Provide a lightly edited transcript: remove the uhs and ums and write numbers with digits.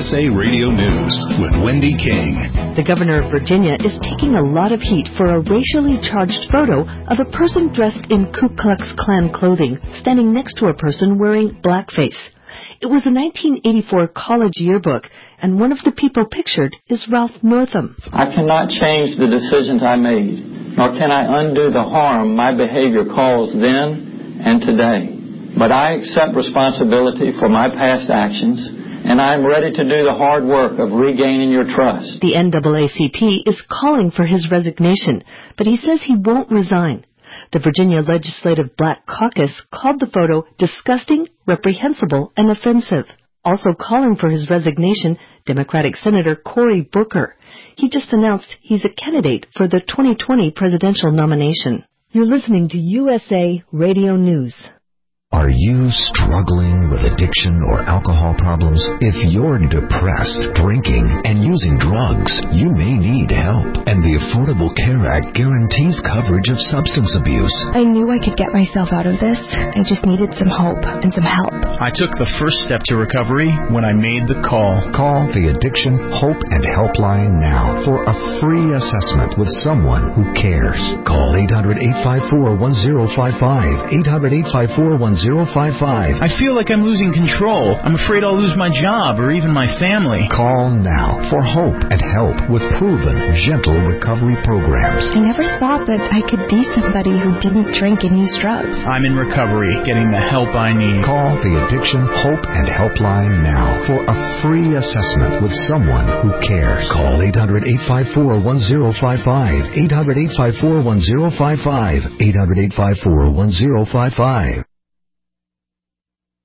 USA Radio News with Wendy King. The governor of Virginia is taking a lot of heat for a racially charged photo of a person dressed in Ku Klux Klan clothing standing next to a person wearing blackface. It was a 1984 college yearbook, and one of the people pictured is Ralph Northam. I cannot change the decisions I made, nor can I undo the harm my behavior caused then and today. But I accept responsibility for my past actions, and I am ready to do the hard work of regaining your trust. The NAACP is calling for his resignation, but he says he won't resign. The Virginia Legislative Black Caucus called the photo disgusting, reprehensible, and offensive. Also calling for his resignation, Democratic Senator Cory Booker. He just announced he's a candidate for the 2020 presidential nomination. You're listening to USA Radio News. Are you struggling with addiction or alcohol problems? If you're depressed, drinking, and using drugs, you may need help. And the Affordable Care Act guarantees coverage of substance abuse. I knew I could get myself out of this. I just needed some hope and some help. I took the first step to recovery when I made the call. Call the Addiction Hope and Helpline now for a free assessment with someone who cares. Call 800-854-1055. 800-854-1055. I feel like I'm losing control. I'm afraid I'll lose my job or even my family. Call now for hope and help with proven, gentle recovery programs. I never thought that I could be somebody who didn't drink and use drugs. I'm in recovery, getting the help I need. Call the Addiction Hope and Helpline now for a free assessment with someone who cares. Call 800-854-1055. 800-854-1055. 800-854-1055.